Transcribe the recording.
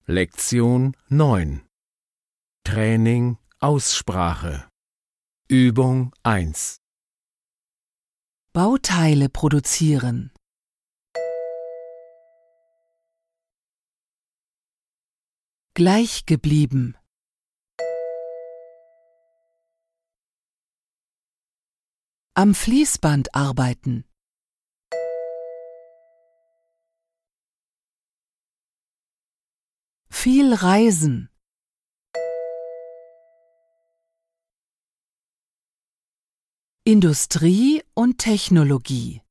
Lektion 9. Training Aussprache. Übung 1. Bauteile produzieren. Gleich geblieben. Am Fließband arbeiten. Viel reisen. Industrie und Technologie.